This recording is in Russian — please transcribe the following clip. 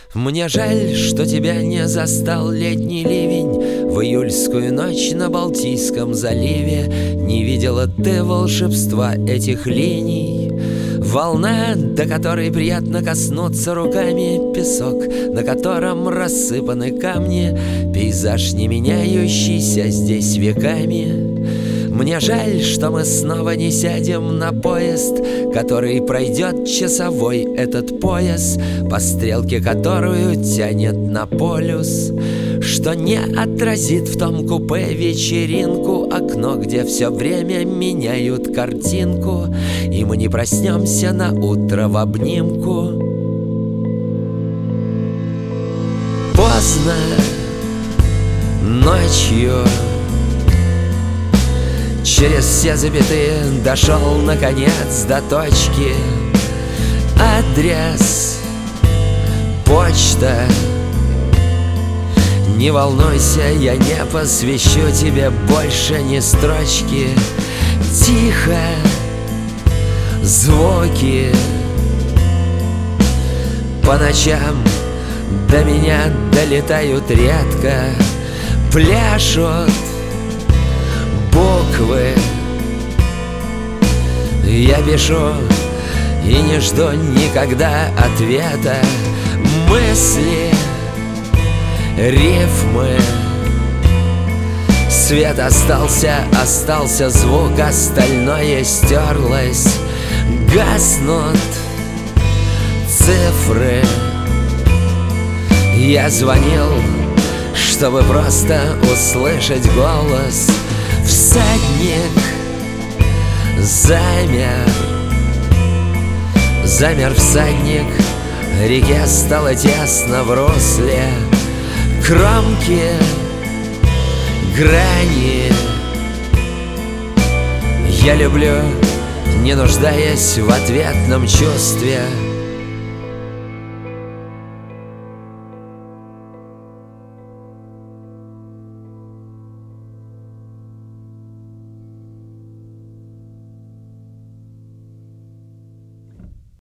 Мне жаль, что тебя не застал летний ливень в июльскую ночь на Балтийском заливе. Не видела ты волшебства этих линий. Волна, до которой приятно коснуться руками, песок, на котором рассыпаны камни, пейзаж, не меняющийся здесь веками. Мне жаль, что мы снова не сядем на поезд, который пройдет часовой этот пояс, по стрелке которую тянет на полюс, что не отразит в том купе вечеринку, окно, где все время меняют картинку, и мы не проснемся на утро в обнимку. Поздно ночью через все запятые дошел наконец до точки. Адрес, почта. Не волнуйся, я не посвящу тебе больше ни строчки. Тихо, звуки по ночам до меня долетают редко, пляшут буквы. Я пишу и не жду никогда ответа. Мысли, рифмы, свет остался звук, остальное стерлось. Гаснут цифры. Я звонил, чтобы просто услышать голос. Всадник замер всадник. Реке стало тесно в русле. Кромки, грани. Я люблю, не нуждаясь в ответном чувстве.